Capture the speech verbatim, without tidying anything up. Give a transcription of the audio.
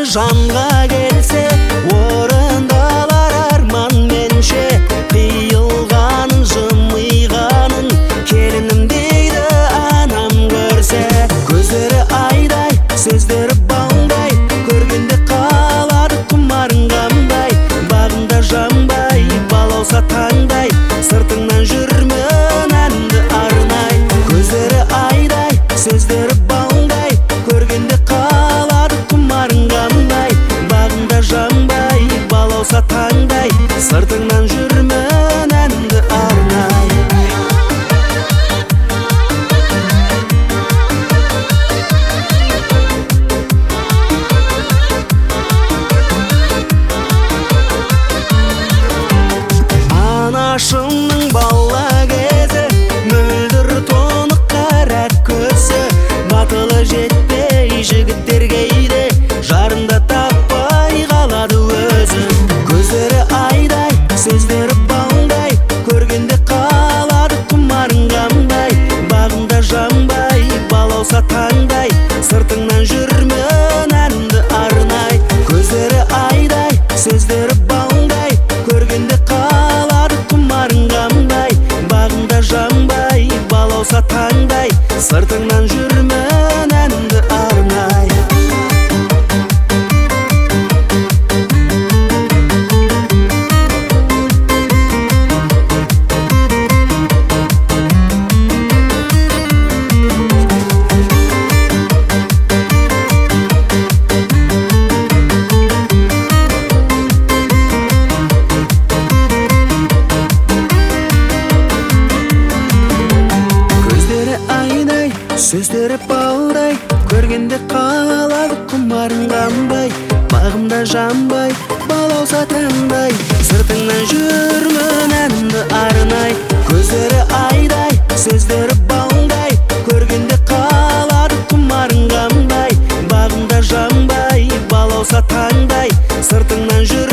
жанға келсе, орындалар арман менше. Қиылғанын, жымиғанын келінім дейді анам көрсе. Көздері айдай, сөздері балдай, көргенде қалады құмарың қандай. Бағында жанбай, балауса таңдай, сыртыңнан жүрмін әнді арнай. Көздері айдай, сөздері балдай, көргенде қалады құмарың қандай. Бағында жанбай, балауса таңдай, сыртыңнан жүрмін әнді арнай. Анашымның бала кезі, мөлдір тоны қара көзі. Батылы жетпей жігіттер кейде, жарында таппай қалады өзі. Көздері айдай, сөздері балдай, көргенде қалады құмарың қандай. Бағында жанбай, балауса таңдай, сыртыңнан жүрмін әнді арнай. Көздері айдай, сөздері балдай, көргенде қалады құмарың қандай. Бағында жанбай, балауса таңдай, сыртыңнан жүрмін әнді арнай. Сөздері балдай, көргенде қалады құмарың қандай. Бағымда жанбай, балауса таңдай, сыртыңнан жүрмін әнді арнай. Көздері айдай, сөздері балдай, көргенде қалады құмарың қандай. Бағымда жанбай, балауса таңдай, сыртыңнан жүрмін